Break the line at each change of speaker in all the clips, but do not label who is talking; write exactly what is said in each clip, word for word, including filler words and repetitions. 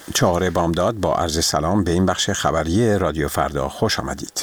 چهار بامداد با عرض سلام به این بخش خبری رادیو فردا خوش آمدید.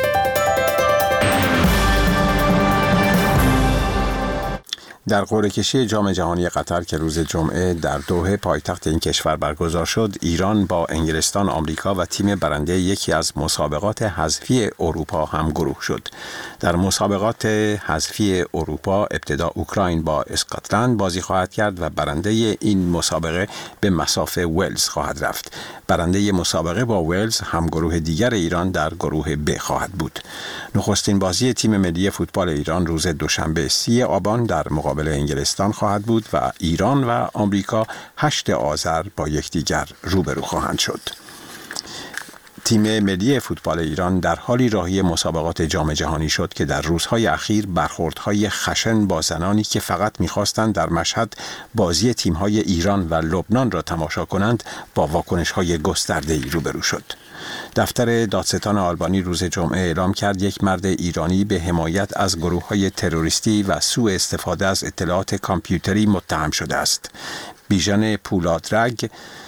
در قرعه کشی جام جهانی قطر که روز جمعه در دوحه پایتخت این کشور برگزار شد، ایران با انگلستان، آمریکا و تیم برنده یکی از مسابقات حذفی اروپا هم گروه شد. در مسابقات حذفی اروپا ابتدا اوکراین با اسکاتلند بازی خواهد کرد و برنده این مسابقه به مصاف ولز خواهد رفت. برنده مسابقه با ولز هم گروه دیگر ایران در گروه ب خواهد بود. نخستین بازی تیم ملی فوتبال ایران روز دوشنبه سی آبان در مقابل انگلستان خواهد بود و ایران و آمریکا هشتم آذر با یکدیگر روبرو خواهند شد. تیم ملی فوتبال ایران در حالی راهی مسابقات جام جهانی شد که در روزهای اخیر برخوردهای خشن با زنانی که فقط می‌خواستند در مشهد بازی تیم‌های ایران و لبنان را تماشا کنند با واکنش‌های گسترده‌ای روبرو شد. دفتر دادستان آلبانی روز جمعه اعلام کرد یک مرد ایرانی به حمایت از گروه‌های تروریستی و سوء استفاده از اطلاعات کامپیوتری متهم شده است. بیژن پولادرگ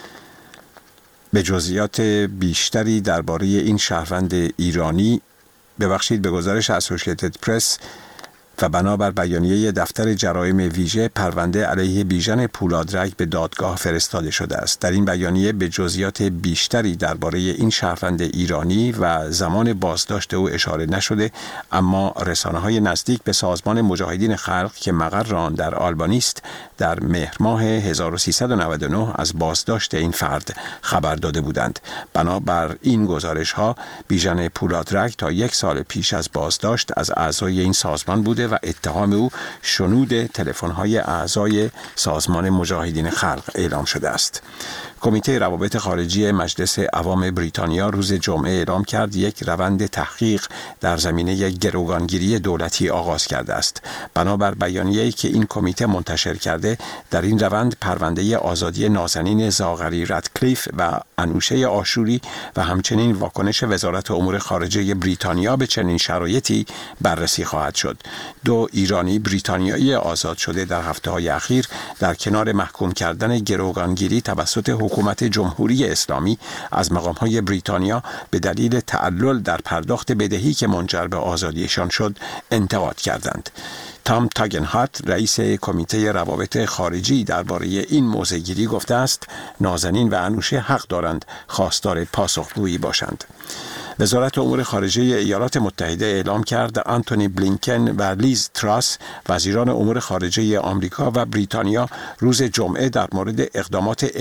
به جزئیات بیشتری درباره این شهروند ایرانی ببخشید به گزارش اسوسییتد پرس و بنابر بیانیه دفتر جرایم ویژه، پرونده علیه بیژن پولادرگ به دادگاه فرستاده شده است. در این بیانیه به جزئیات بیشتری درباره این شهروند ایرانی و زمان بازداشت او اشاره نشده، اما رسانه‌های نزدیک به سازمان مجاهدین خلق که مقر آن در آلبانی است، در مهر ماه هزار و سیصد و نود و نه از بازداشت این فرد خبر داده بودند. بنابر این گزارش‌ها بیژن پولادرگ تا یک سال پیش از بازداشت از اعضای این سازمان بوده و اتهام او شنود تلفن‌های اعضای سازمان مجاهدین خلق اعلام شده است. کمیته روابط خارجی مجلس عوام بریتانیا روز جمعه اعلام کرد یک روند تحقیق در زمینه گروگانگیری دولتی آغاز کرده است. بنابر بیانیه‌ای که این کمیته منتشر کرده، در این روند پرونده آزادی نازنین زاغری رادکلیف و انوشه آشوری و همچنین واکنش وزارت امور خارجه بریتانیا به چنین شرایطی بررسی خواهد شد. دو ایرانی بریتانیایی آزاد شده در هفته‌های اخیر در کنار محکوم کردن گروگانگیری توسط حکومت جمهوری اسلامی از مقام‌های بریتانیا به دلیل تعلل در پرداخت بدهی که منجر به آزادیشان شد انتقاد کردند. تام تاگنهارت رئیس کمیته روابط خارجی درباره این موضع‌گیری گفته است نازنین و انوشه حق دارند خواستار پاسخگویی باشند. وزارت امور خارجه ایالات متحده اعلام کرد آنتونی بلینکن و لیز تراس، وزیران امور خارجه آمریکا و بریتانیا، روز جمعه در مورد اقدامات